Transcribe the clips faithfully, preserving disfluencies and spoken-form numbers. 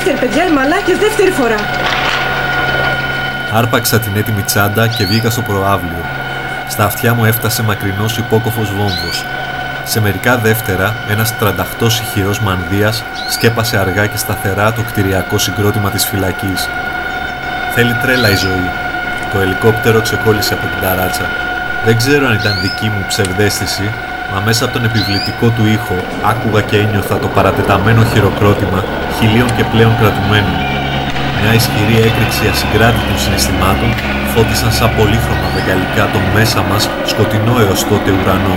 Δεύτερη, παιδιά, οι μαλάκες, δεύτερη φορά. Άρπαξα την έτοιμη τσάντα και βγήκα στο προαύλιο. Στα αυτιά μου έφτασε μακρινός υπόκοφος βόμβος. Σε μερικά δεύτερα, ένας τρανταχτός ηχηρός μανδύας σκέπασε αργά και σταθερά το κτηριακό συγκρότημα της φυλακής. Θέλει τρέλα η ζωή. Το ελικόπτερο ξεκόλλησε από την ταράτσα. Δεν ξέρω αν ήταν δική μου ψευδαίσθηση, μα μέσα από τον επιβλητικό του ήχο άκουγα και ένιωθα το παρατεταμένο χειροκρότημα χιλίων και πλέον κρατουμένων. Μια ισχυρή έκρηξη ασυγκράτητων συναισθημάτων φώτισαν σαν πολύχρωμα βεγγαλικά το μέσα μας σκοτεινό έως τότε ουρανό.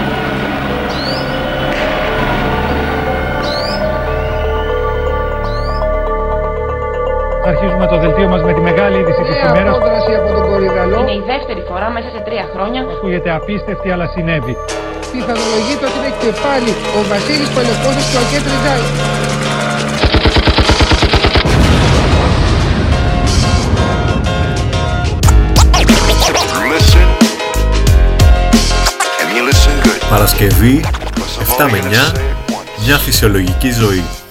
Αρχίζουμε το δελτίο μας με τη μεγάλη είδηση της ημέρας. Απόδραση από τον Κορυδαλό. Είναι η δεύτερη φορά μέσα σε τρία χρόνια. Ακούγεται απίστευτη, αλλά συνέβη. Πιθανολογείται ότι είναι και πάλι ο Βασίλης Πελεκόστος και ο Αρκέτ Ριζάη. Παρασκευή, εφτά με εννιά, μια φυσιολογική ζωή.